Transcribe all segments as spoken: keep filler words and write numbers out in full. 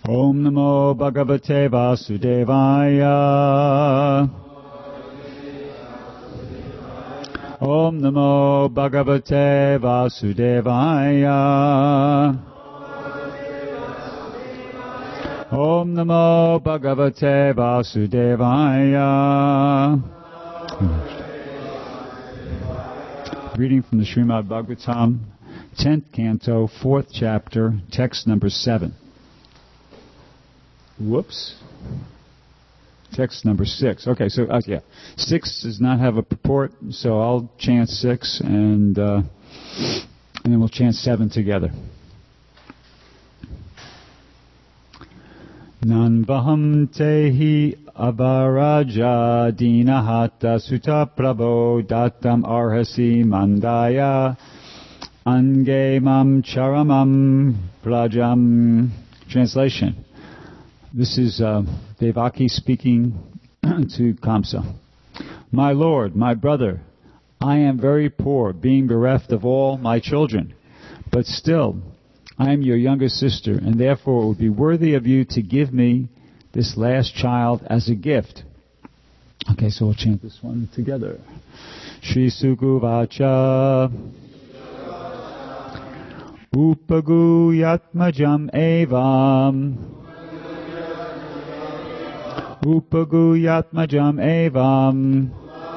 Om Namo Bhagavate Vasudevaya. Om Namo Bhagavate Vasudevaya. Om Namo Bhagavate Vasudevaya. Reading from the Srimad Bhagavatam, tenth canto, fourth chapter, text number seven. Whoops. Text number six. Okay, so uh, yeah, six does not have a purport, so I'll chant six, and uh, and then we'll chant seven together. Nanvaham tehi avaraja dinahata sutta prabho datam arhasi mandaya angemam charamam prajam. Translation. This is uh, Devaki speaking to Kamsa. My lord, my brother, I am very poor, being bereft of all my children, but still I am your younger sister, and therefore it would be worthy of you to give me this last child as a gift. Okay, so we'll chant this one together. Shri Sukuvacha Upagu Yatmajam Evam Upagu Yatmajam Evam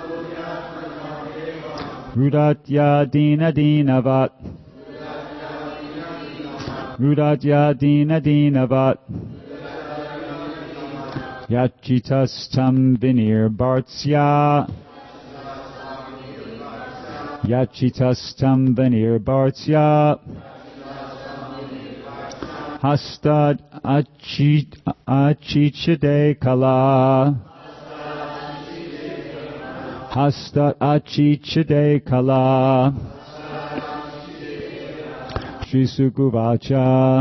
Rudatya Dina Dinavat Rudatya Dina Dinavat Yachitastam Vinir Bhartsya Yachitastam Vinir Bhartsya Hastad Achit Achichade Kala Hastad Achichade Kala Shri Sukuvacha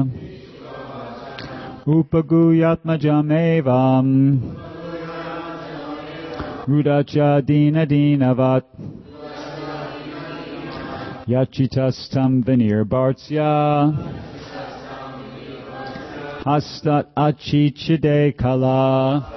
Upaguyatmajam Evam Rudacha Dina Dinavat Yachitastam Vinir Bhartsya Hastat Achichade Kala.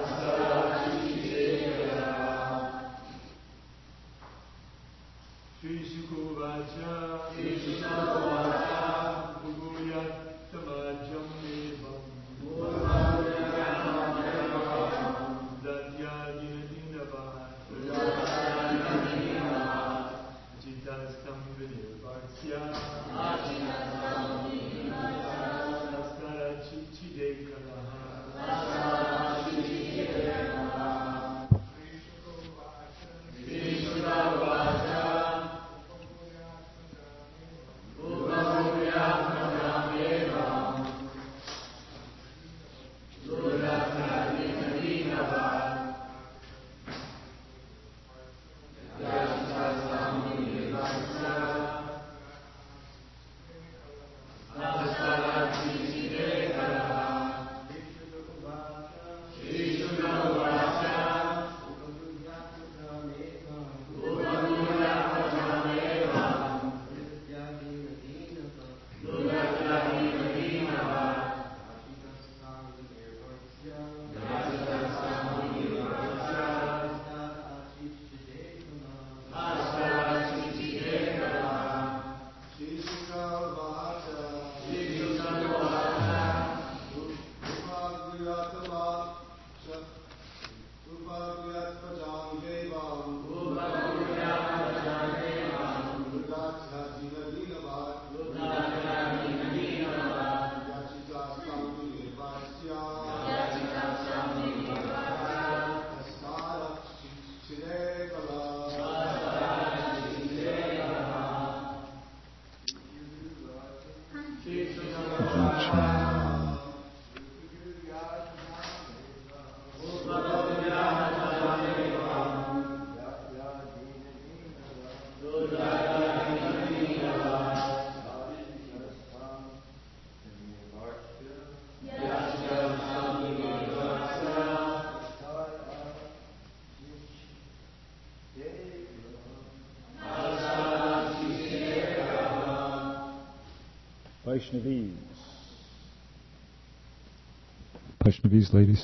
Vaishnavis. Vaishnavis, ladies.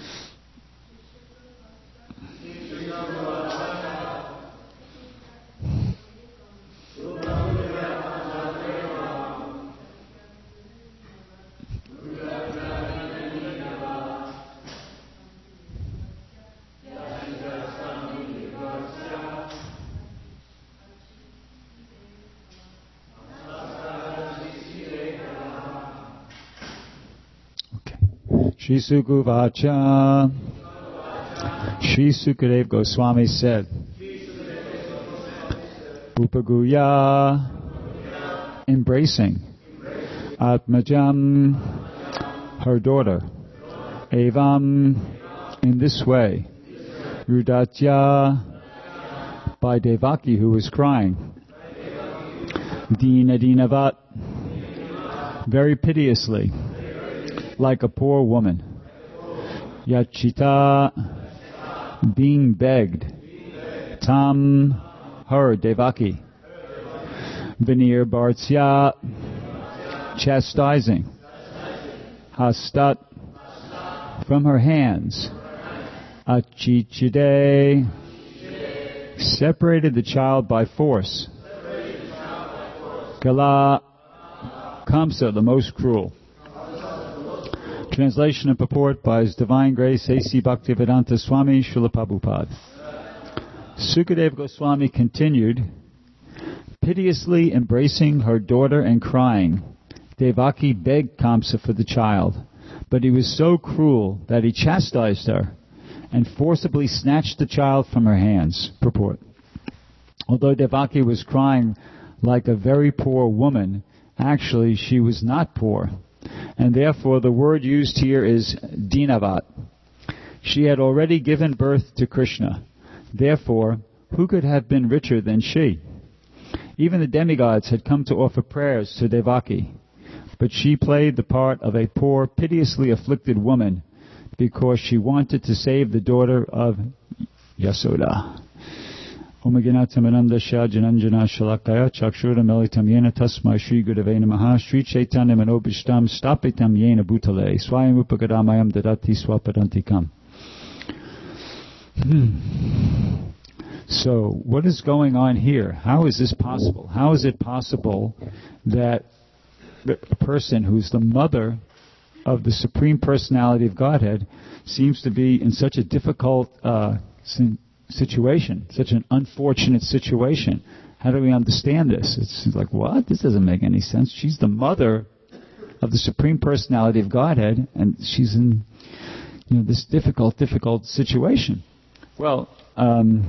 Shri Sukuvacha, Shri Sukadeva Goswami said, Upaguya, embracing, Atmajam, her daughter, Evam, in this way, Rudatya, by Devaki who was crying, Dina Dinavat, very piteously, like a poor woman. Yachita, being begged. Tam, her, Devaki. Vinir Bhartya, chastising. Hastat, from her hands. Achichide, separated the child by force. Kala, Kamsa, the most cruel. Translation and purport by His Divine Grace A C Bhaktivedanta Swami Srila Prabhupada. Sukadeva Goswami continued, piteously embracing her daughter and crying, Devaki begged Kamsa for the child, but he was so cruel that he chastised her and forcibly snatched the child from her hands. Purport. Although Devaki was crying like a very poor woman, actually she was not poor. And therefore the word used here is dinavat. She had already given birth to Krishna. Therefore, who could have been richer than she? Even the demigods had come to offer prayers to Devaki, but she played the part of a poor, piteously afflicted woman because she wanted to save the daughter of Yasoda. Om Gyanatamanandasya Jananjana Shalakaya Chakshura Melitam Yena Tasmai Shri Gurave Namaha Shri Chaitanya Manobishtam Stapitam Yena Bhutale Swayam Upagadamayam Dadati Swapadantikam. Hmm. So, what is going on here? How is this possible? How is it possible that a person who's the mother of the Supreme Personality of Godhead seems to be in such a difficult uh, situation, such an unfortunate situation? How do we understand this? It's like, what? This doesn't make any sense. She's the mother of the Supreme Personality of Godhead, and she's in, you know, this difficult, difficult situation. Well, um,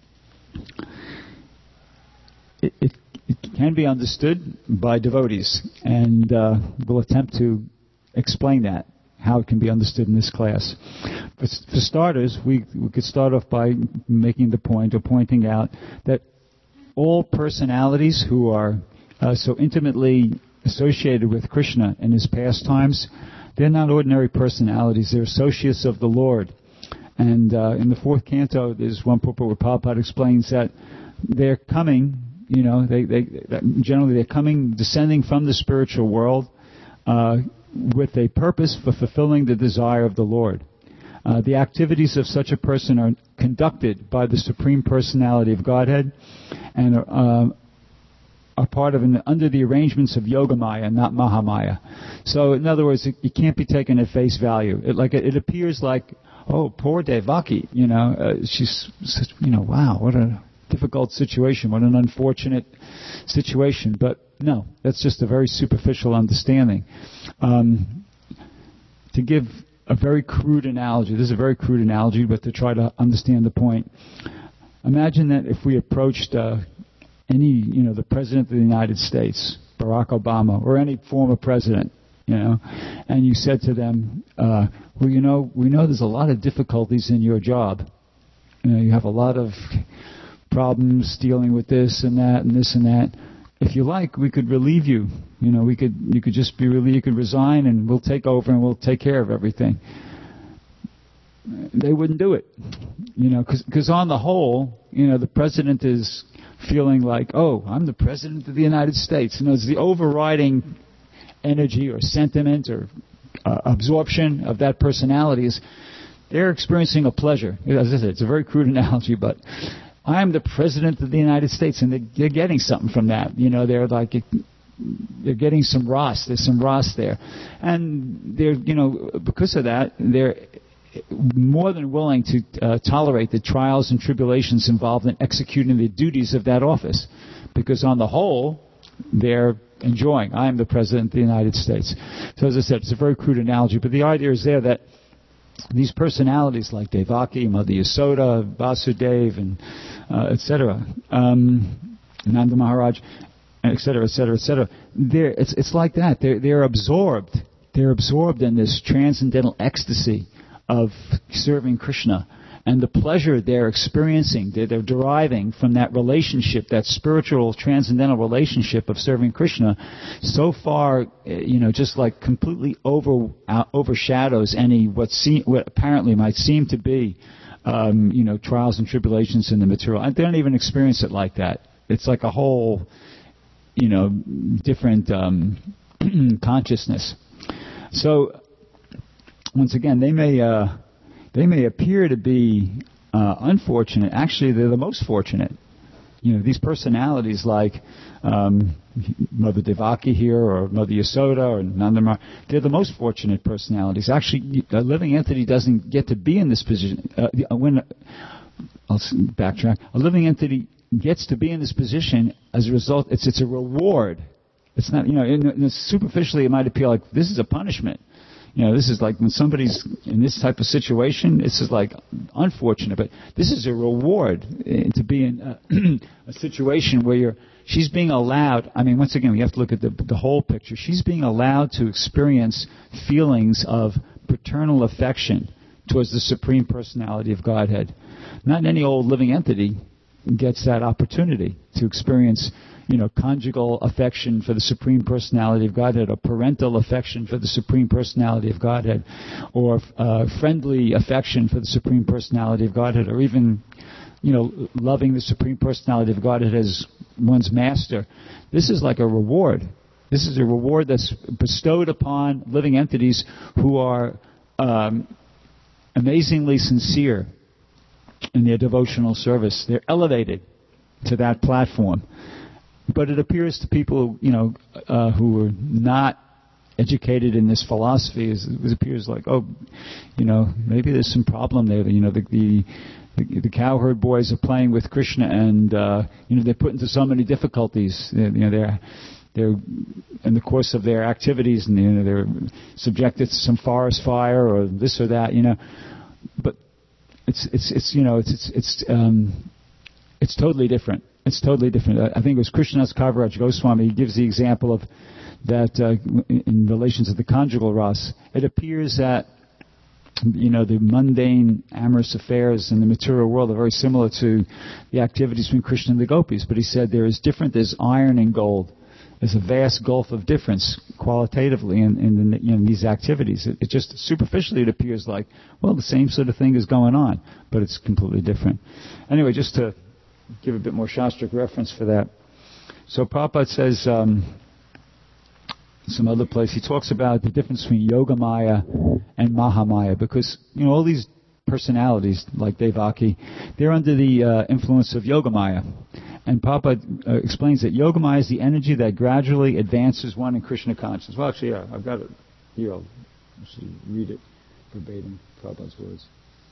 it, it, it can be understood by devotees, and uh, we'll attempt to explain that, how it can be understood in this class. For, for starters, we, we could start off by making the point or pointing out that all personalities who are uh, so intimately associated with Krishna and his pastimes, they're not ordinary personalities. They're associates of the Lord. And uh, in the fourth canto, there's one purport where Prabhupada explains that they're coming, you know, they, they generally they're coming, descending from the spiritual world uh, with a purpose for fulfilling the desire of the Lord. Uh, the activities of such a person are conducted by the Supreme Personality of Godhead and are, uh, are part of an, under the arrangements of Yogamaya, not Mahamaya. So, in other words, it, it can't be taken at face value. It, like it, it appears like, oh, poor Devaki, you know, uh, she's, you know, wow, what a difficult situation, what an unfortunate situation. But no, that's just a very superficial understanding. Um, to give a very crude analogy, this is a very crude analogy, but to try to understand the point. Imagine that if we approached uh, any, you know, the President of the United States, Barack Obama, or any former president, you know, and you said to them, uh, well, you know, we know there's a lot of difficulties in your job. You know, you have a lot of problems dealing with this and that and this and that. If you like, we could relieve you. You know, we could, you could just be relieved, you could resign and we'll take over and we'll take care of everything. They wouldn't do it. You know, because on the whole, you know, the president is feeling like, oh, I'm the president of the United States. You know, it's the overriding energy or sentiment or uh, absorption of that personality is they're experiencing a pleasure. As I said, it's a very crude analogy, but I'm the president of the United States, and they're, they're getting something from that. You know, they're like, they're getting some ras. There's some ras there. And they're, you know, because of that, they're more than willing to uh, tolerate the trials and tribulations involved in executing the duties of that office. Because on the whole, they're enjoying. I am the President of the United States. So as I said, it's a very crude analogy, but the idea is there that these personalities like Devaki, Mother Yasoda, Vasudeva, and uh, et cetera, um, Nanda Maharaj, et cetera, et cetera, et cetera, they're, it's, it's like that. They're, they're absorbed. They're absorbed in this transcendental ecstasy of serving Krishna. And the pleasure they're experiencing, they're, they're deriving from that relationship, that spiritual, transcendental relationship of serving Krishna, so far, you know, just like completely over uh, overshadows any what seem, what apparently might seem to be, um, you know, trials and tribulations in the material. They don't even experience it like that. It's like a whole, you know, different um, consciousness. So, once again, they may. Uh, They may appear to be uh, unfortunate. Actually, they're the most fortunate. You know, these personalities like um, Mother Devaki here, or Mother Yasoda, or Nanda Maharaj, they're the most fortunate personalities. Actually, a living entity doesn't get to be in this position. Uh, when I'll backtrack. A living entity gets to be in this position as a result. It's it's a reward. It's not, you know, in, in superficially it might appear like this is a punishment. You know, this is like when somebody's in this type of situation, this is like unfortunate, but this is a reward to be in a, a situation where you're, she's being allowed, I mean, once again, we have to look at the, the whole picture. She's being allowed to experience feelings of paternal affection towards the Supreme Personality of Godhead. Not any old living entity gets that opportunity to experience, you know, conjugal affection for the Supreme Personality of Godhead, or parental affection for the Supreme Personality of Godhead, or uh, friendly affection for the Supreme Personality of Godhead, or even, you know, loving the Supreme Personality of Godhead as one's master. This is like a reward. This is a reward that's bestowed upon living entities who are um, amazingly sincere in their devotional service. They're elevated to that platform. But it appears to people, you know, uh, who are not educated in this philosophy, is, it appears like, oh, you know, maybe there's some problem there. You know, the the, the, the cowherd boys are playing with Krishna, and uh, you know, they're put into so many difficulties. You know, they're they're in the course of their activities, and you know, they're subjected to some forest fire or this or that. You know, but it's it's it's you know it's it's it's um, it's totally different. It's totally different. I think it was Krishnadas Kaviraj Goswami. He gives the example of that uh, in relation to the conjugal ras. It appears that, you know, the mundane amorous affairs in the material world are very similar to the activities between Krishna and the gopis. But he said there is different. There's iron and gold. There's a vast gulf of difference qualitatively in, in, the, you know, these activities. It, it just superficially it appears like, well, the same sort of thing is going on, but it's completely different. Anyway, just to give a bit more Shastric reference for that. So Prabhupada says, um, some other place, he talks about the difference between Yogamaya and Mahamaya, because, you know, all these personalities, like Devaki, they're under the uh, influence of Yogamaya. And Prabhupada uh, explains that Yogamaya is the energy that gradually advances one in Krishna consciousness. Well, actually, yeah, I've got it here. I'll actually read it verbatim, Prabhupada's words.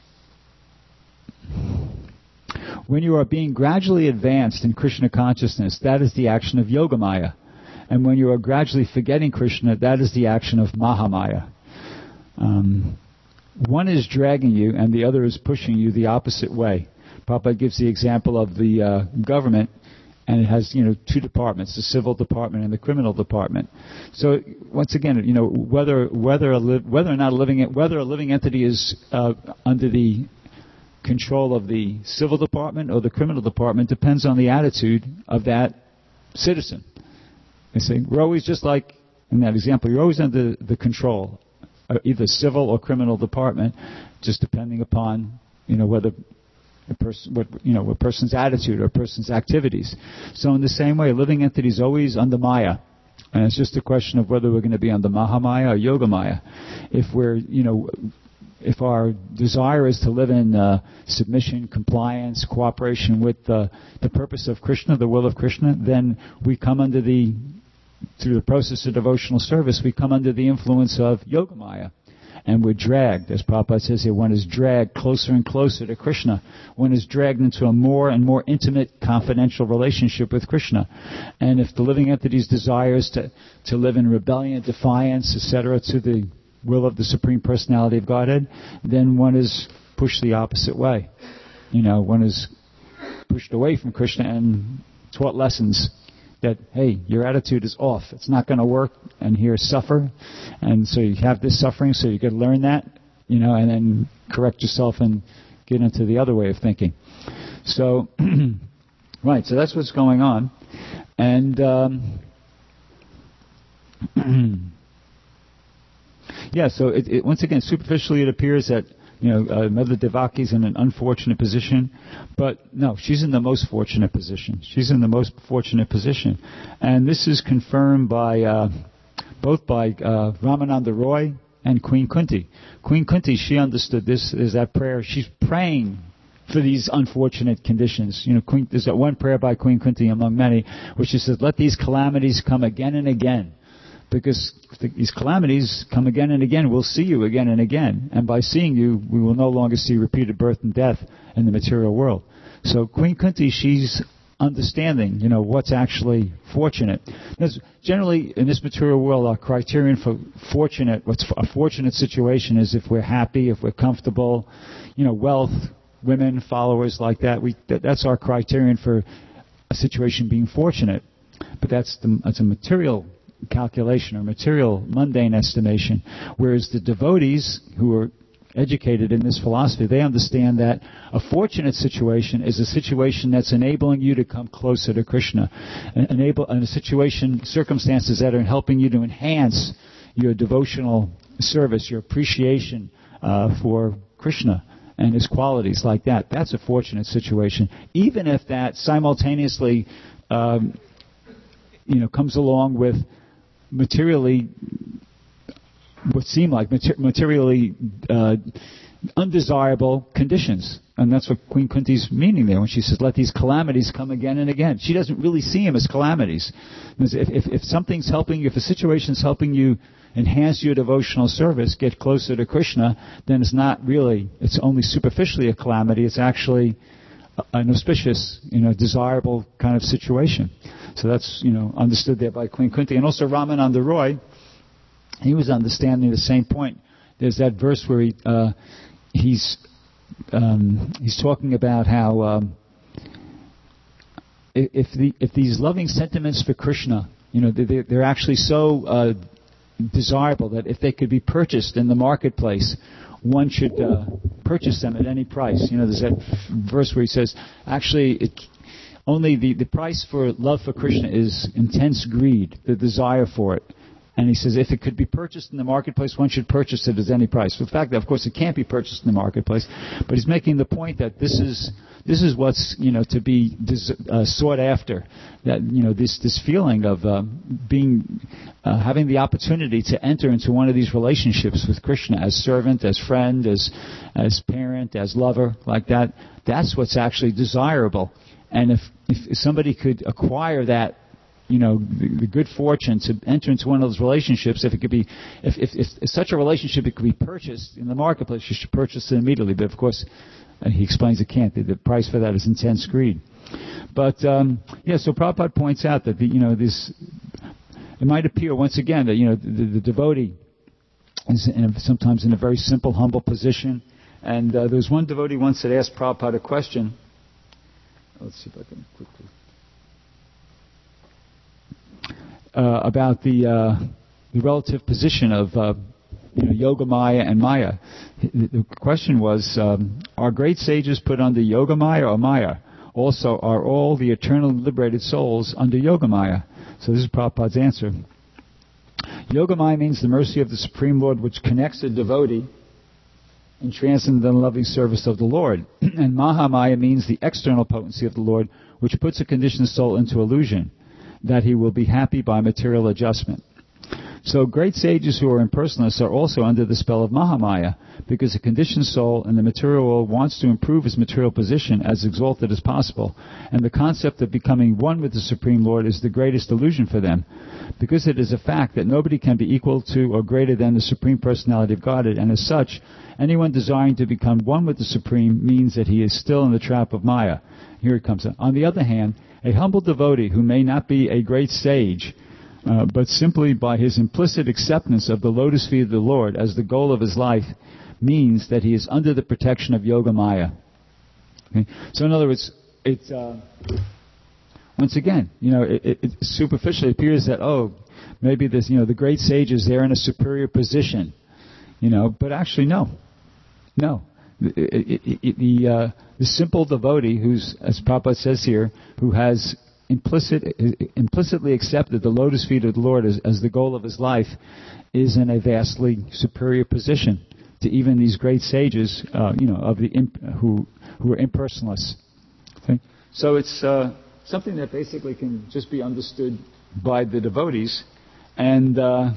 When you are being gradually advanced in Krishna consciousness, that is the action of Yogamaya. And when you are gradually forgetting Krishna, that is the action of Mahamaya. Um, one is dragging you and the other is pushing you the opposite way. Prabhupada gives the example of the uh, government, and it has, you know, two departments, the civil department and the criminal department. So once again, you know, whether whether a li- whether or not a living whether a living entity is uh, under the control of the civil department or the criminal department depends on the attitude of that citizen. They say, we're always just like, in that example, you're always under the control of either civil or criminal department, just depending upon, you know, whether a person, what, you know, a person's attitude or a person's activities. So in the same way, a living entity is always under Maya, And it's just a question of whether we're going to be on the Mahamaya or Yogamaya. If we're, you know, if our desire is to live in uh, submission, compliance, cooperation with uh, the purpose of Krishna, the will of Krishna, then we come under the, through the process of devotional service, we come under the influence of Yogamaya. And we're dragged, as Prabhupada says here, one is dragged closer and closer to Krishna. One is dragged into a more and more intimate, confidential relationship with Krishna. And if the living entity's desires to, to live in rebellion, defiance, et cetera, to the will of the Supreme Personality of Godhead, then one is pushed the opposite way. You know, one is pushed away from Krishna and taught lessons that, hey, your attitude is off. It's not going to work, and here suffer. And so you have this suffering, so you got to learn that, you know, and then correct yourself and get into the other way of thinking. So, right, so that's what's going on. And um, yeah, so it, it, once again, superficially it appears that, you know, uh, Mother Devaki's in an unfortunate position, but no, she's in the most fortunate position. She's in the most fortunate position. And this is confirmed by, uh, both by uh, Ramananda Roy and Queen Kunti. Queen Kunti, she understood this as that prayer. She's praying for these unfortunate conditions. You know, Queen, there's that one prayer by Queen Kunti among many, where she says, let these calamities come again and again. Because if these calamities come again and again, we'll see you again and again. And by seeing you, we will no longer see repeated birth and death in the material world. So Queen Kunti, she's understanding, you know, what's actually fortunate. Because generally, in this material world, our criterion for fortunate, what's a fortunate situation is if we're happy, if we're comfortable, you know, wealth, women, followers like that. We that, that's our criterion for a situation being fortunate. But that's the, that's a material calculation or material mundane estimation, whereas the devotees who are educated in this philosophy, they understand that a fortunate situation is a situation that's enabling you to come closer to Krishna, enable and a situation, circumstances that are helping you to enhance your devotional service, your appreciation uh, for Krishna and his qualities like that. That's a fortunate situation, even if that simultaneously, um, you know, comes along with materially, what seem like mater- materially uh, undesirable conditions. And that's what Queen Kunti's meaning there when she says, let these calamities come again and again. She doesn't really see them as calamities. Because if, if, if something's helping you, if a situation's helping you enhance your devotional service, get closer to Krishna, then it's not really, it's only superficially a calamity. It's actually an auspicious, you know, desirable kind of situation. So that's, you know, understood there by Queen Kunti. And also Ramananda Roy, he was understanding the same point. There's that verse where he uh, he's um, he's talking about how um, if the if these loving sentiments for Krishna, you know, they're, they're actually so uh, desirable that if they could be purchased in the marketplace, one should uh, purchase them at any price. You know, there's that verse where he says, actually, it, only the, the price for love for Krishna is intense greed, the desire for it. And he says, if it could be purchased in the marketplace, one should purchase it at any price. The fact that, of course, it can't be purchased in the marketplace, but he's making the point that this is this is what's, you know, to be des- uh, sought after. That, you know, this this feeling of uh, being uh, having the opportunity to enter into one of these relationships with Krishna as servant, as friend, as as parent, as lover, like that. That's what's actually desirable. And if if somebody could acquire that, you know, the, the good fortune to enter into one of those relationships, if it could be, if, if, if, if such a relationship it could be purchased in the marketplace, you should purchase it immediately. But of course, uh, he explains it can't. The, the price for that is intense greed. But um, yeah, so Prabhupada points out that the, you know, this, it might appear once again that, you know, the, the devotee is in a, sometimes in a very simple, humble position. And uh, there was one devotee once that asked Prabhupada a question. Let's see if I can quickly. Uh, about the uh, the relative position of uh, you know, Yoga Maya and Maya. The question was, um, are great sages put under Yoga Maya or Maya? Also, are all the eternally liberated souls under Yoga Maya? So this is Prabhupada's answer. Yoga Maya means the mercy of the Supreme Lord which connects a devotee in transcendental loving service of the Lord. And Mahamaya means the external potency of the Lord which puts a conditioned soul into illusion. that he will be happy by material adjustment. So great sages who are impersonalists are also under the spell of Mahamaya, because the conditioned soul in the material world wants to improve his material position as exalted as possible, and the concept of becoming one with the Supreme Lord is the greatest illusion for them, because it is a fact that nobody can be equal to or greater than the Supreme Personality of Godhead, and as such, anyone desiring to become one with the Supreme means that he is still in the trap of Maya. Here it comes. On the other hand, a humble devotee who may not be a great sage, Uh, but simply by his implicit acceptance of the lotus feet of the Lord as the goal of his life, means that he is under the protection of Yoga Maya. Okay? So in other words, it's, uh, once again, you know, it, it, it superficially appears that, oh, maybe this, you know, the great sages, they're in a superior position, you know, but actually no. No. It, it, it, the, uh, the simple devotee who's, as Prabhupada says here, who has Implicit, implicitly accepted the lotus feet of the Lord as, as the goal of his life, is in a vastly superior position to even these great sages, uh, you know, of the imp, who who are impersonalists. Okay? So it's uh, something that basically can just be understood by the devotees, and uh,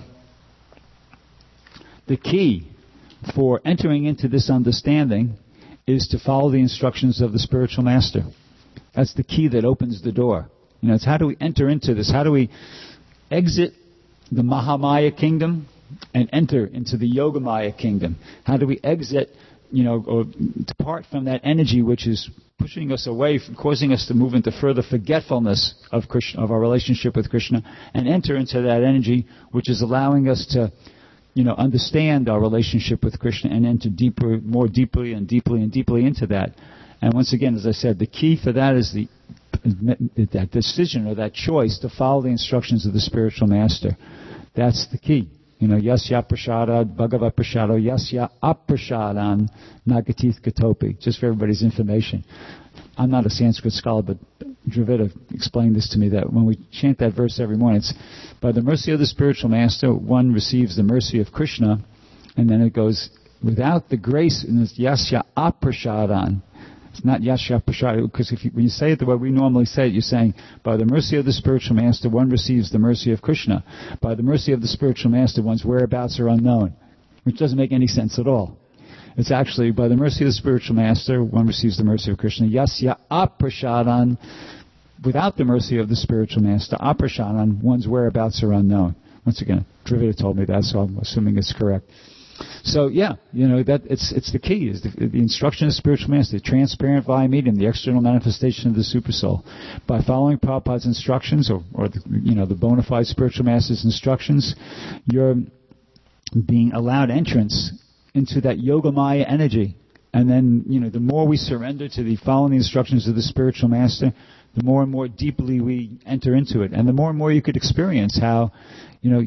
the key for entering into this understanding is to follow the instructions of the spiritual master. That's the key that opens the door. You know, it's how do we enter into this? How do we exit the Mahamaya kingdom and enter into the Yogamaya kingdom? How do we exit, you know, or depart from that energy which is pushing us away, causing us to move into further forgetfulness of Krishna, of our relationship with Krishna, and enter into that energy which is allowing us to, you know, understand our relationship with Krishna and enter deeper, more deeply and deeply and deeply into that. And once again, as I said, the key for that is the that decision or that choice to follow the instructions of the spiritual master. That's the key. You know, yasya prasada bhagavat prasado yasya aprasadan nagatith katopi. Just for everybody's information. I'm not a Sanskrit scholar, but Dravida explained this to me, that when we chant that verse every morning, it's by the mercy of the spiritual master, one receives the mercy of Krishna, and then it goes, without the grace, and it's yasya aprasadan. It's not yasya prasada, because if you, when you say it the way we normally say it, you're saying, by the mercy of the spiritual master, one receives the mercy of Krishna. By the mercy of the spiritual master, one's whereabouts are unknown, which doesn't make any sense at all. It's actually, by the mercy of the spiritual master, one receives the mercy of Krishna. Yasya aprasadan, without the mercy of the spiritual master, aprasadan, one's whereabouts are unknown. Once again, Dravida told me that, so I'm assuming it's correct. So yeah, you know, that it's it's the key, is the, the instruction of the spiritual master, the transparent via medium, the external manifestation of the supersoul. By following Prabhupada's instructions, or, or the, you know, the bona fide spiritual master's instructions, you're being allowed entrance into that Yogamaya energy. And then, you know, the more we surrender to the following the instructions of the spiritual master, the more and more deeply we enter into it, and the more and more you could experience how, you know,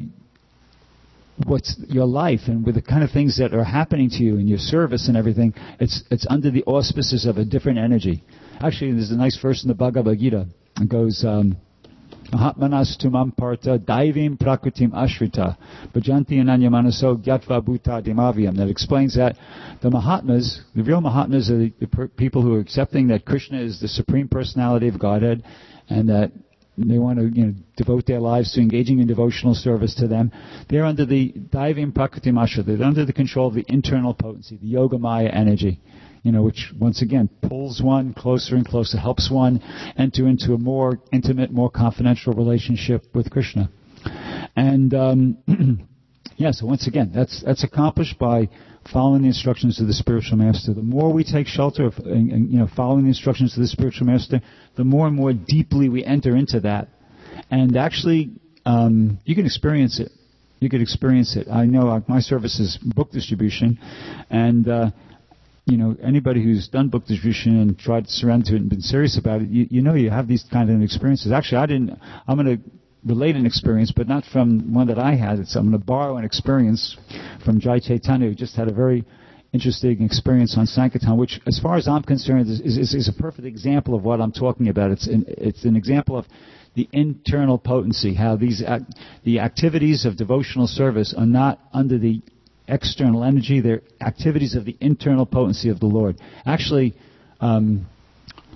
what's your life and with the kind of things that are happening to you in your service and everything, it's it's under the auspices of a different energy. Actually, there's a nice verse in the Bhagavad Gita. It goes, um, Mahatmanas tumam parta daivim prakritim ashrita bhajanti ananya manaso gyatva bhuta dimavyam. That explains that the Mahatmas, the real Mahatmas, are the, the per- people who are accepting that Krishna is the Supreme Personality of Godhead, and that they want to, you know, devote their lives to engaging in devotional service to them. They're under the Daivim Prakritim Ashrita. They're under the control of the internal potency, the Yogamaya energy, you know, which once again pulls one closer and closer, helps one enter into a more intimate, more confidential relationship with Krishna. And um, yeah, so once again, that's that's accomplished by following the instructions of the spiritual master. The more we take shelter of, and, you know, following the instructions of the spiritual master, the more and more deeply we enter into that. And actually, um, you can experience it. You can experience it. I know uh, my service is book distribution, and uh, you know, anybody who's done book distribution and tried to surrender to it and been serious about it, you, you know, you have these kind of experiences. Actually, I didn't. I'm going to relate an experience, but not from one that I had. It's, I'm going to borrow an experience from Jai Chaitanya, who just had a very interesting experience on Sankirtan, which, as far as I'm concerned, is, is, is a perfect example of what I'm talking about. It's an, it's an example of the internal potency, how these act, the activities of devotional service are not under the external energy, they're activities of the internal potency of the Lord. Actually, um,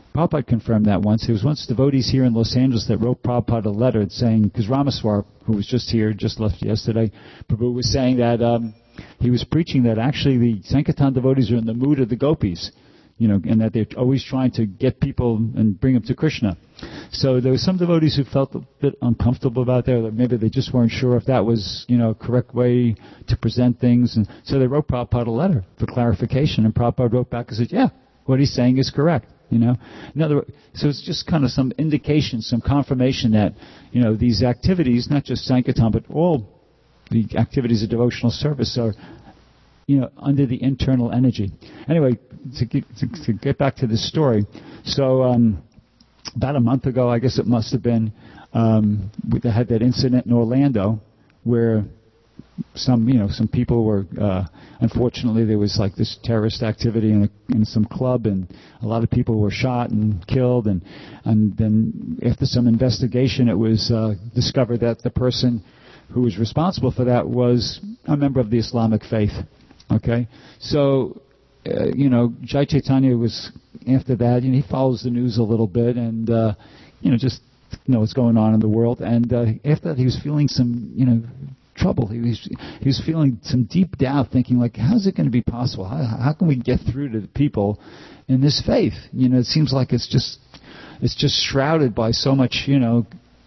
Prabhupada confirmed that once. There was once devotees here in Los Angeles that wrote Prabhupada a letter saying, because Ramaswar, who was just here, just left yesterday, Prabhu was saying that um, he was preaching that actually the Sankirtan devotees are in the mood of the gopis, you know, and that they're always trying to get people and bring them to Krishna. So there were some devotees who felt a bit uncomfortable about that, or maybe they just weren't sure if that was, you know, a correct way to present things. And so they wrote Prabhupada a letter for clarification, and Prabhupada wrote back and said, yeah, what he's saying is correct. You know, in other words, so it's just kind of some indication, some confirmation that, you know, these activities, not just Sankirtan, but all the activities of devotional service are, you know, under the internal energy. Anyway, to get, to, to get back to this story, so um, about a month ago, I guess it must have been, um, they had that incident in Orlando where some, you know, some people were, uh, unfortunately, there was like this terrorist activity in, a, in some club, and a lot of people were shot and killed, and and then after some investigation, it was uh, discovered that the person who was responsible for that was a member of the Islamic faith. Okay, so uh, you know, Jai Chaitanya was after that. You know, he follows the news a little bit, and uh, you know, just you know what's going on in the world. And uh, after that, he was feeling some, you know, trouble. He was he was feeling some deep doubt, thinking like, how's it going to be possible? How, how can we get through to the people in this faith? You know, it seems like it's just it's just shrouded by so much, you know,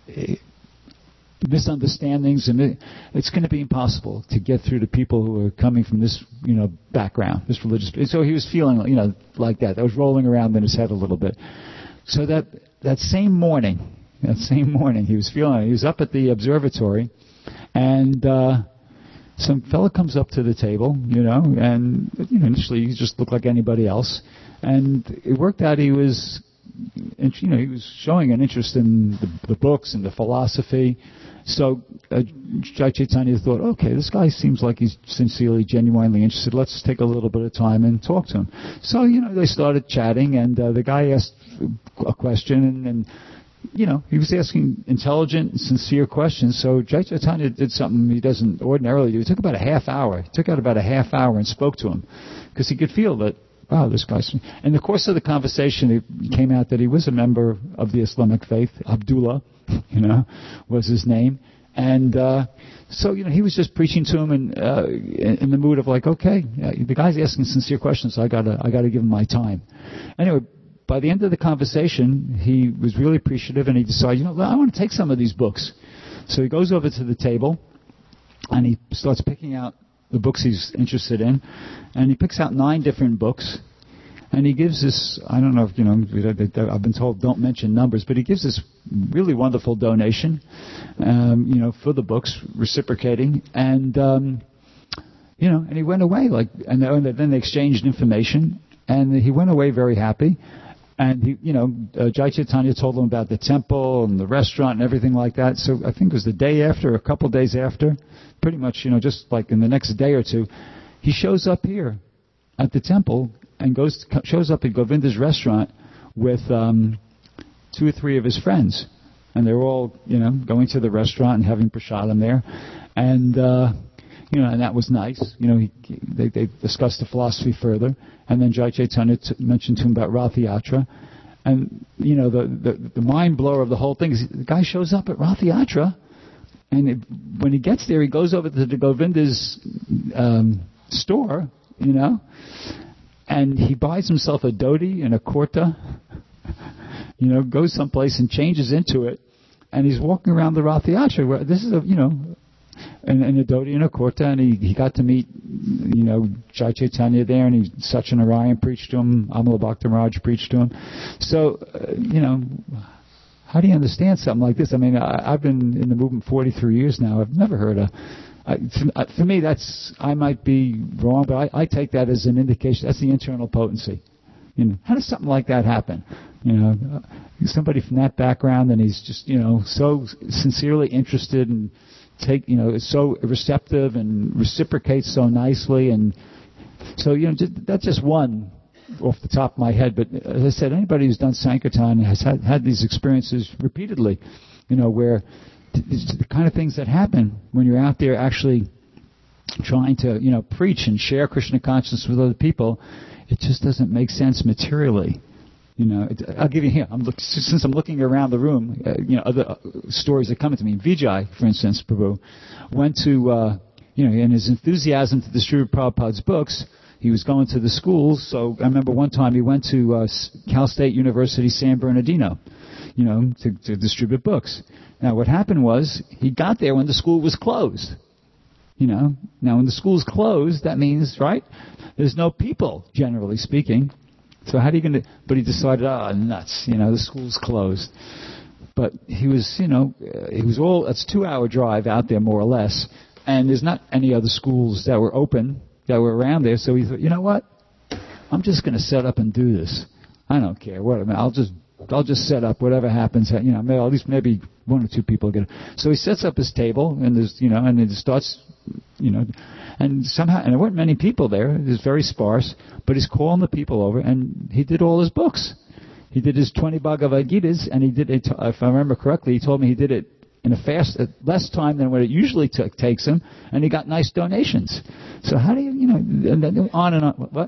misunderstandings, and it's going to be impossible to get through to people who are coming from this, you know, background, this religious. And so he was feeling, you know, like that. That was rolling around in his head a little bit. So that that same morning, that same morning, he was feeling. He was up at the observatory, and uh, some fella comes up to the table, you know, and you know, initially he just looked like anybody else, and it worked out he was, you know, he was showing an interest in the, the books and the philosophy. So uh, Jai Chaitanya thought, okay, this guy seems like he's sincerely, genuinely interested. Let's take a little bit of time and talk to him. So, you know, they started chatting, and uh, the guy asked a question, and, and, you know, he was asking intelligent and sincere questions. So Jai Chaitanya did something he doesn't ordinarily do. He took about a half hour. He took out about a half hour and spoke to him, because he could feel that, wow, this guy's... In the course of the conversation, it came out that he was a member of the Islamic faith. Abdullah, you know, was his name. And uh, so, you know, he was just preaching to him in, uh, in, in the mood of like, okay, the guy's asking sincere questions, so I gotta, I gotta give him my time. Anyway, by the end of the conversation, he was really appreciative, and he decided, you know, I want to take some of these books. So he goes over to the table, and he starts picking out the books he's interested in, and he picks out nine different books, and he gives this, I don't know if, you know, I've been told don't mention numbers, but he gives this really wonderful donation, um, you know, for the books, reciprocating, and, um, you know, and he went away, like, and then they exchanged information, and he went away very happy. And he, you know, uh, Jai Chaitanya told him about the temple and the restaurant and everything like that. So I think it was the day after, a couple days after, pretty much, you know, just like in the next day or two, he shows up here at the temple and goes shows up at Govinda's restaurant with um, two or three of his friends, and they're all, you know, going to the restaurant and having prasadam there, and. Uh, You know, and that was nice. You know, he, they, they discussed the philosophy further, and then Jai Chaitanya t- mentioned to him about Rath Yatra, and you know, the, the the mind blower of the whole thing is the guy shows up at Rath Yatra, and it, when he gets there, he goes over to the Govinda's um, store, you know, and he buys himself a dhoti and a kurta, you know, goes someplace and changes into it, and he's walking around the Rath Yatra. Where this is a, you know. And, and a dhoti and a kurta, and he, he got to meet, you know, Jai Chaitanya there, and he, Satyanarayan preached to him, Amala Bhakta Maharaj preached to him. So, uh, you know, how do you understand something like this? I mean, I, I've been in the movement forty-three years now. I've never heard a... I, for, for me, that's... I might be wrong, but I, I take that as an indication. That's the internal potency. You know, how does something like that happen? You know, uh, somebody from that background, and he's just, you know, so sincerely interested in... Take you know, is so receptive and reciprocates so nicely, and so you know just, that's just one off the top of my head. But as I said, anybody who's done Sankirtan has had, had these experiences repeatedly, you know, where it's the kind of things that happen when you're out there actually trying to you know preach and share Krishna consciousness with other people. It just doesn't make sense materially. You know, it, I'll give you here. I'm look, since I'm looking around the room, uh, you know, other uh, stories that come to me. Vijay, for instance, Prabhu, went to, uh, you know, in his enthusiasm to distribute Prabhupada's books, he was going to the schools. So I remember one time he went to uh, Cal State University San Bernardino, you know, to, to distribute books. Now, what happened was he got there when the school was closed. You know, now when the school's closed, that means, right, there's no people, generally speaking. So how are you going to... But he decided, ah, oh, nuts, you know, the school's closed. But he was, you know, he was all... It's a two-hour drive out there, more or less. And there's not any other schools that were open, that were around there. So he thought, you know what? I'm just going to set up and do this. I don't care. What I mean, I'll just... I'll just set up whatever happens. You know, maybe, at least maybe one or two people get it. So he sets up his table, and there's, you know, and it starts, you know, and somehow, and there weren't many people there. It was very sparse, but he's calling the people over, and he did all his books. He did his twenty Bhagavad Gitas, and he did it. If I remember correctly, he told me he did it in a fast, less time than what it usually t- takes him, and he got nice donations. So how do you, you know, on and on. What?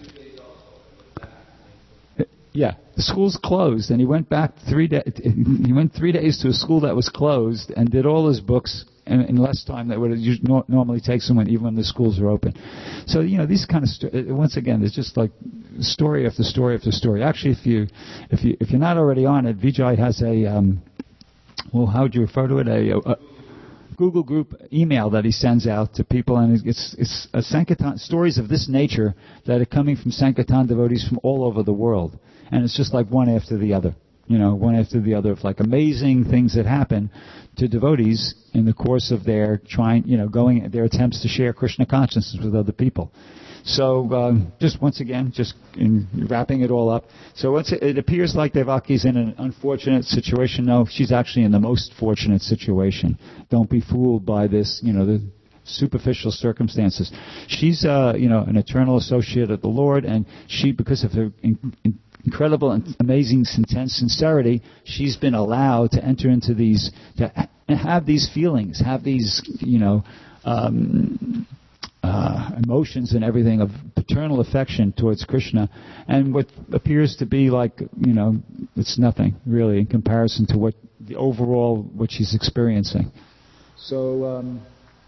Yeah, the school's closed, and he went back three days. He went three days to a school that was closed and did all his books in, in less time than what it no, normally takes him when even when the schools are open. So you know, these kind of sto- once again, it's just like story after story after story. Actually, if you if you if you're not already on it, Vijay has a um, well, how would you refer to it? A, a Google group email that he sends out to people, and it's it's a Sankirtan, stories of this nature that are coming from Sankirtan devotees from all over the world. And it's just like one after the other, you know, one after the other of like amazing things that happen to devotees in the course of their trying, you know, going, their attempts to share Krishna consciousness with other people. So, um, just once again, just in wrapping it all up. So once it, it appears like Devaki's in an unfortunate situation. No, she's actually in the most fortunate situation. Don't be fooled by this, you know, the superficial circumstances. She's, uh, you know, an eternal associate of the Lord, and she, because of her in, in, incredible and amazing intense sincerity, she's been allowed to enter into these, to have these feelings, have these, you know, um, uh, emotions and everything of paternal affection towards Krishna, and what appears to be like, you know, it's nothing really in comparison to what the overall what she's experiencing. So. Um,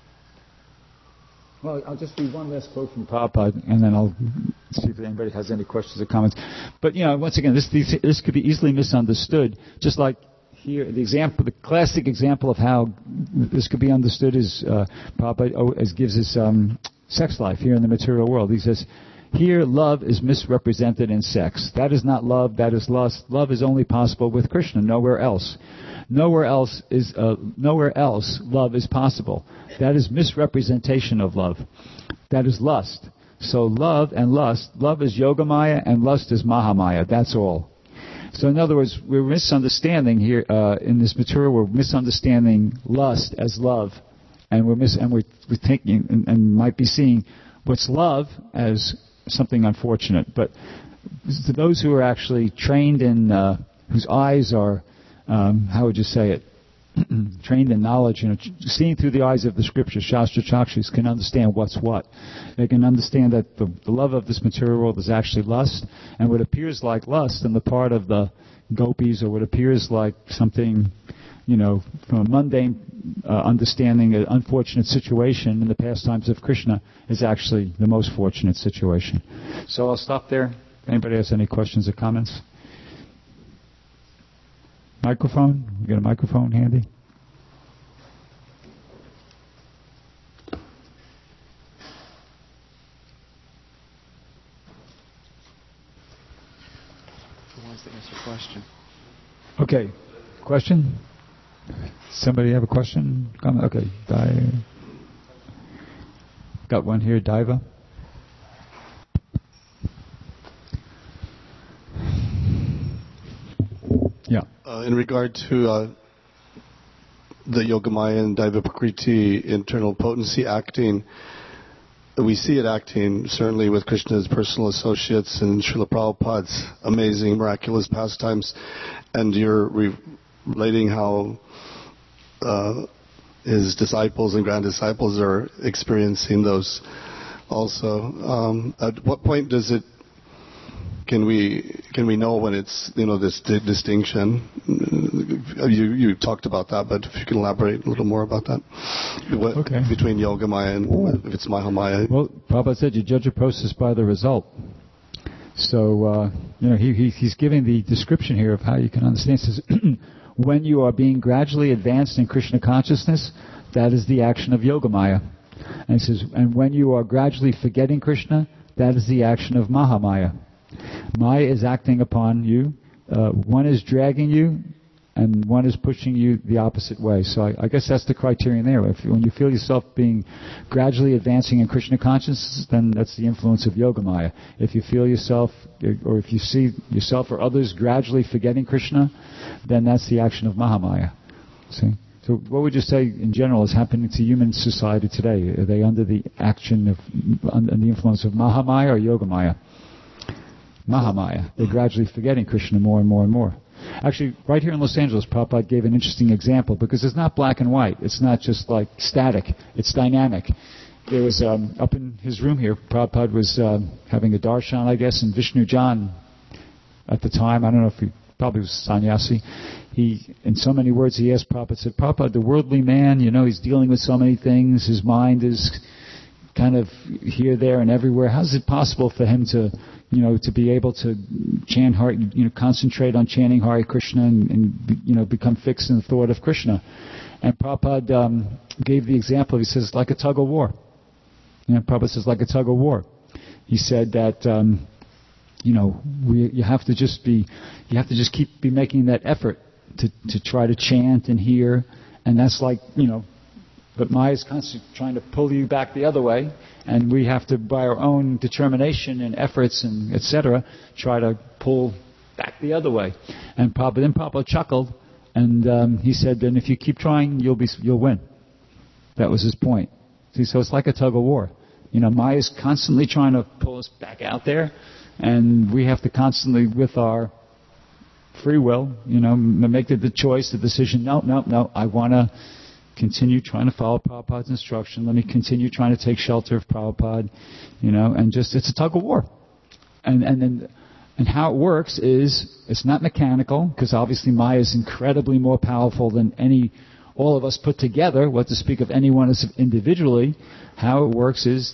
Well, I'll just read one last quote from Prabhupada, and then I'll see if anybody has any questions or comments. But, you know, once again, this this could be easily misunderstood. Just like here, the example, the classic example of how this could be understood is uh, Prabhupada oh, as gives us um, sex life here in the material world. He says, here love is misrepresented in sex. That is not love, that is lust. Love is only possible with Krishna, nowhere else. Nowhere else is uh, nowhere else love is possible. That is misrepresentation of love. That is lust. So love and lust, love is Yogamaya and lust is Mahamaya. That's all. So in other words, we're misunderstanding here uh, in this material. We're misunderstanding lust as love, and we're mis- and we're, we're thinking and, and might be seeing what's love as something unfortunate. But to those who are actually trained in, uh, whose eyes are Um, how would you say it? Trained in knowledge, you know, seeing through the eyes of the scriptures, Shastra Chakshus can understand what's what. They can understand that the, the love of this material world is actually lust, and what appears like lust on the part of the gopis, or what appears like something, you know, from a mundane uh, understanding, an unfortunate situation in the pastimes of Krishna, is actually the most fortunate situation. So I'll stop there. If anybody has any questions or comments? Microphone? You got a microphone handy? Who wants to answer a question? Okay. Question? Somebody have a question? Comment? Okay. Di- got one here, Diva. Yeah. Uh, in regard to uh, the Yogamaya and Daiva Prakriti internal potency acting, we see it acting certainly with Krishna's personal associates and Srila Prabhupada's amazing, miraculous pastimes, and you're re- relating how uh, his disciples and grand disciples are experiencing those also. Um, at what point does it can we can we know when it's, you know, this di- distinction? You you talked about that, but if you can elaborate a little more about that, what, okay. between Yogamaya and if it's Mahamaya. Well, Prabhupada said you judge a process by the result. So uh, you know he, he he's giving the description here of how you can understand. He says, when you are being gradually advanced in Krishna consciousness, that is the action of Yogamaya. And he says, and when you are gradually forgetting Krishna, that is the action of Mahamaya. Maya is acting upon you. Uh, one is dragging you, and one is pushing you the opposite way. So I, I guess that's the criterion there. If when you feel yourself being gradually advancing in Krishna consciousness, then that's the influence of Yogamaya. If you feel yourself, or if you see yourself or others gradually forgetting Krishna, then that's the action of Mahamaya. See? So what would you say in general is happening to human society today? Are they under the action of, under the influence of Mahamaya or Yogamaya? Mahamaya. They're gradually forgetting Krishna more and more and more. Actually, right here in Los Angeles, Prabhupada gave an interesting example because it's not black and white. It's not just like static. It's dynamic. There was, um, up in his room here, Prabhupada was uh, having a darshan, I guess, and Vishnu Jan at the time, I don't know if he probably was sannyasi, he, in so many words, he asked Prabhupada, said, Prabhupada, the worldly man, you know, he's dealing with so many things, his mind is kind of here, there, and everywhere. How is it possible for him to, you know, to be able to chant Hare, you know, concentrate on chanting Hare Krishna and, and you know, become fixed in the thought of Krishna? And Prabhupada um, gave the example. He says, like a tug of war. You know, Prabhupada says, like a tug of war. He said that, um, you know, we, you have to just be, you have to just keep be making that effort to to try to chant and hear, and that's like, you know, but Maya's constantly trying to pull you back the other way, and we have to, by our own determination and efforts and et cetera, try to pull back the other way. And Prabhupada, then Prabhupada chuckled, and um, he said, then if you keep trying, you'll be you'll win. That was his point. See, so it's like a tug of war. You know, Maya's constantly trying to pull us back out there, and we have to constantly, with our free will, you know, make the, the choice, the decision, no, no, no, I want to continue trying to follow Prabhupada's instruction. Let me continue trying to take shelter of Prabhupada, you know, and just, it's a tug of war. And and then, and how it works is, it's not mechanical, because obviously Maya is incredibly more powerful than any, all of us put together, what to speak of anyone as individually. How it works is,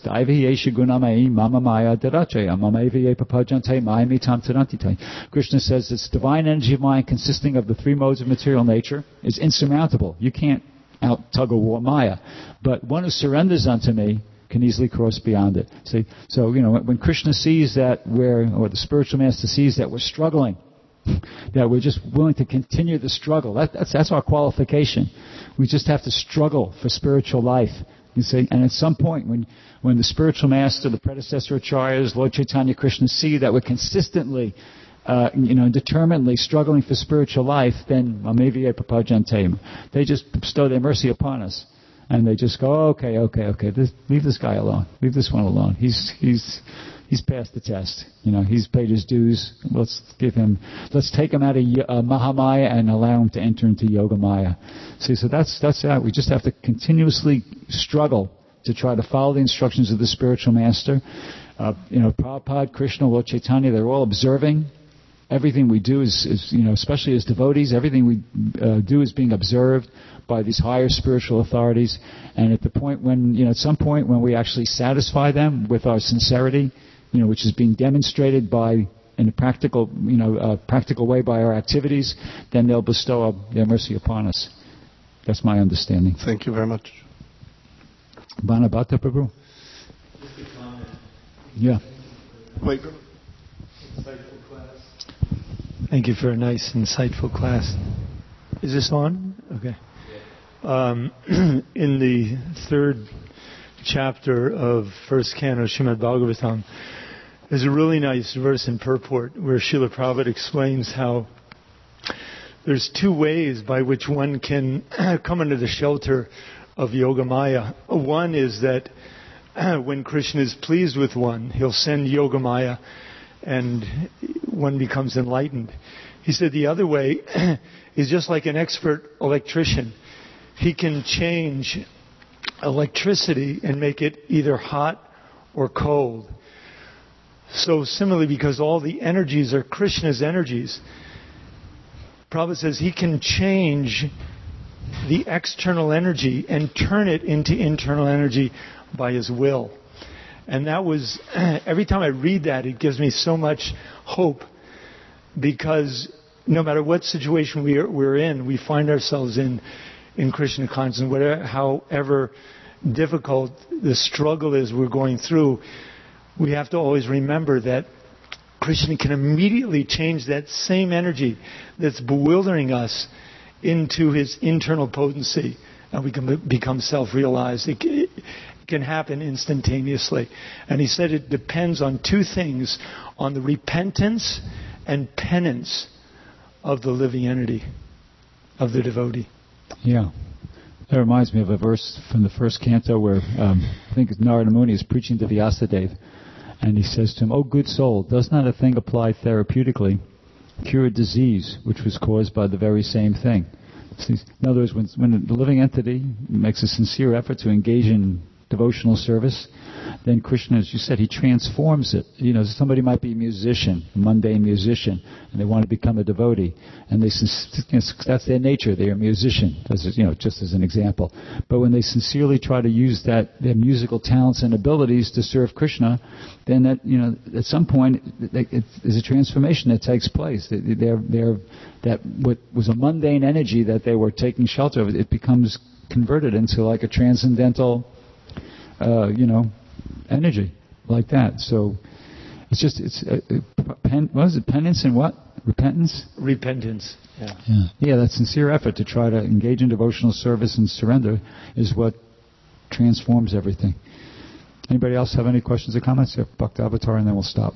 Krishna says this divine energy of mind consisting of the three modes of material nature is insurmountable. You can't out tug of war Maya. But one who surrenders unto me can easily cross beyond it. See, so, you know, when Krishna sees that we're, or the spiritual master sees that we're struggling, that we're just willing to continue the struggle, that, that's, that's our qualification. We just have to struggle for spiritual life. You see, and at some point, when when the spiritual master, the predecessor acharyas, Lord Chaitanya, Krishna see that we're consistently, uh, you know, determinedly struggling for spiritual life, then they just bestow their mercy upon us, and they just go, oh, okay, okay, okay, this, leave this guy alone, leave this one alone. He's he's he's passed the test. You know, he's paid his dues. Let's give him, let's take him out of uh, Mahamaya and allow him to enter into Yogamaya. See, so that's that's that. We just have to continuously struggle to try to follow the instructions of the spiritual master. Uh, you know, Prabhupada, Krishna, Lord Chaitanya, they're all observing. Everything we do is, is you know, especially as devotees, everything we uh, do is being observed by these higher spiritual authorities. And at the point when, you know, at some point when we actually satisfy them with our sincerity, you know, which is being demonstrated by, in a practical, you know, uh, practical way by our activities, then they'll bestow their mercy upon us. That's my understanding. Thank you very much. Banabhata Prabhu. Yeah. Wait. Thank you for a nice, insightful class. Is this on? Okay. Um, in the third chapter of First Canto Srimad Bhagavatam, there's a really nice verse in purport where Srila Prabhupada explains how there's two ways by which one can come under the shelter of Yogamaya. One is that when Krishna is pleased with one, he'll send Yogamaya and one becomes enlightened. He said the other way is just like an expert electrician. He can change electricity and make it either hot or cold. so similarly, because all the energies are Krishna's energies, Prabhupada says he can change the external energy and turn it into internal energy by his will. And that was, every time I read that, it gives me so much hope, because no matter what situation we are, we're in, we find ourselves in, in Krishna consciousness, whatever, however difficult the struggle is we're going through, we have to always remember that Krishna can immediately change that same energy that's bewildering us into his internal potency, and we can become self-realized. It, it can happen instantaneously. And he said it depends on two things, on the repentance and penance of the living entity, of the devotee. Yeah. That reminds me of a verse from the first canto where um, I think Narada Muni is preaching to Vyasadeva, and he says to him, "O good soul, does not a thing apply therapeutically, cure a disease which was caused by the very same thing?" In other words, when, when the living entity makes a sincere effort to engage in devotional service, then Krishna, as you said, he transforms it. You know, somebody might be a musician, a mundane musician, and they want to become a devotee, and they you know, that's their nature. They're a musician, as you know, just as an example. But when they sincerely try to use that their musical talents and abilities to serve Krishna, then that you know, at some point, it, there's a transformation that takes place. They're, they're, that what was a mundane energy that they were taking shelter of, it becomes converted into like a transcendental, uh, you know, energy like that. So it's just it's uh, pen, what is it? Penance and what? Repentance. Repentance. Yeah. Yeah. Yeah. That sincere effort to try to engage in devotional service and surrender is what transforms everything. Anybody else have any questions or comments? Yeah, Bhakti Avatar, and then we'll stop.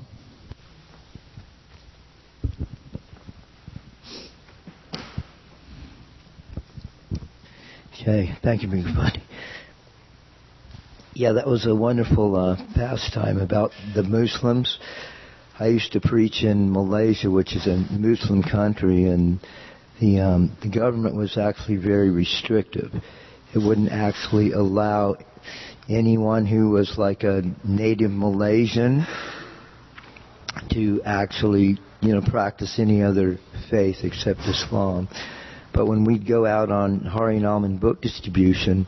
Okay, thank you, everybody. Yeah, that was a wonderful uh, pastime about the Muslims. I used to preach in Malaysia, which is a Muslim country, and the um, the government was actually very restrictive. It wouldn't actually allow anyone who was like a native Malaysian to actually, you know, practice any other faith except Islam. But when we'd go out on Harinam and book distribution,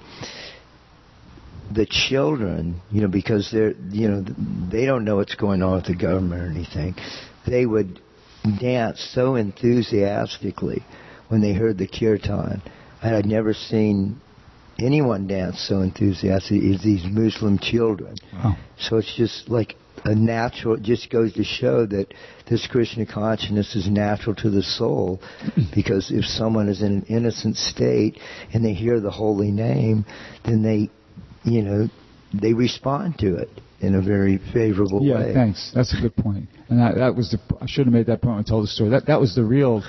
the children, you know, because they're, you know, they don't know what's going on with the government or anything, they would dance so enthusiastically when they heard the kirtan. I had never seen anyone dance so enthusiastically as these Muslim children. Wow. So it's just like a natural, it just goes to show that this Krishna consciousness is natural to the soul, because if someone is in an innocent state and they hear the holy name, then they, you know, they respond to it in a very favorable yeah, way. Yeah, thanks. That's a good point. And that, that was the, I should have made that point when I told the story. That that was the real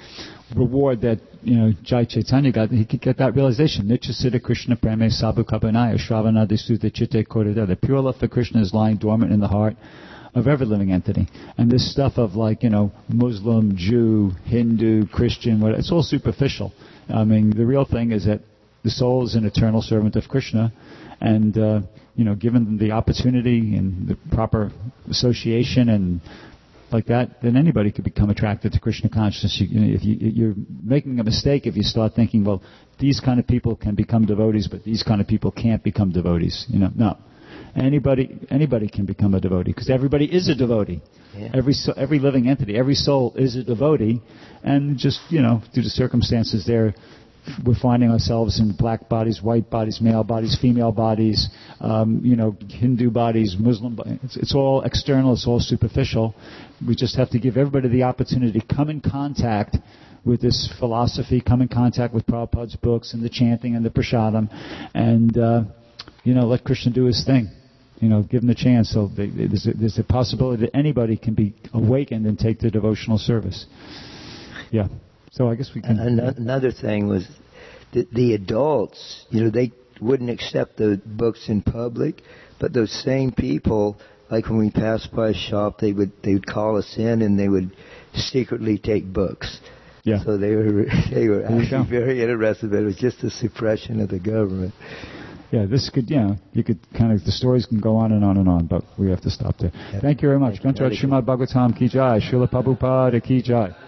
reward that, you know, Jai Chaitanya got. He could get that realization. Nitya Siddha Krishna Preme Sabhu Kabanaya Shravana Disutta Chitte Kodada. The pure love for Krishna is lying dormant in the heart of every living entity. And this stuff of like, you know, Muslim, Jew, Hindu, Christian, what, it's all superficial. I mean, the real thing is that the soul is an eternal servant of Krishna, and, uh, you know, given the opportunity and the proper association and like that, then anybody could become attracted to Krishna consciousness. You, you know, if you, you're making a mistake if you start thinking, well, these kind of people can become devotees, but these kind of people can't become devotees. You know, no. Anybody, anybody can become a devotee, because everybody is a devotee. Yeah. Every every living entity, every soul is a devotee, and just, you know, due to circumstances there, we're finding ourselves in black bodies, white bodies, male bodies, female bodies, um, you know, Hindu bodies, Muslim bodies. It's, it's all external, it's all superficial. We just have to give everybody the opportunity to come in contact with this philosophy, come in contact with Prabhupada's books and the chanting and the prasadam, and, uh, you know, let Krishna do his thing. You know, give him the chance. So they, there's, a, there's a possibility that anybody can be awakened and take the devotional service. Yeah. So I guess we can... Another thing was the, the adults, you know, they wouldn't accept the books in public, but those same people, like when we passed by a shop, they would they would call us in and they would secretly take books. Yeah. So they were they were actually very interested, but it was just the suppression of the government. yeah, this could, you know, you could kind of, the stories can go on and on and on, but we have to stop there. Yep. Thank you very much. Thank you. Grantaraj Srimad Bhagavatam Ki Jai, Srila Prabhupada Ki Jai.